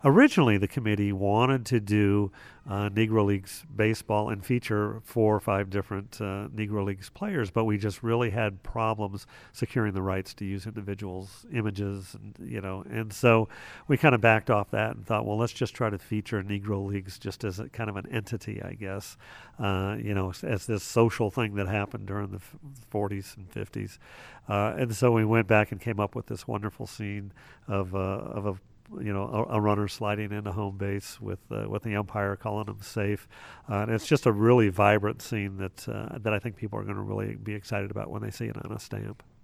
Originally, the committee wanted to do Negro Leagues baseball and feature 4 or 5 different Negro Leagues players, but we just really had problems securing the rights to use individuals' images, and so we kind of backed off that and thought, well, let's just try to feature Negro Leagues just as a kind of an entity, I guess, as this social thing that happened during the 40s and 50s, and so we went back and came up with this wonderful scene of a runner sliding into home base with the umpire calling him safe. And it's just a really vibrant scene that I think people are going to really be excited about when they see it on a stamp.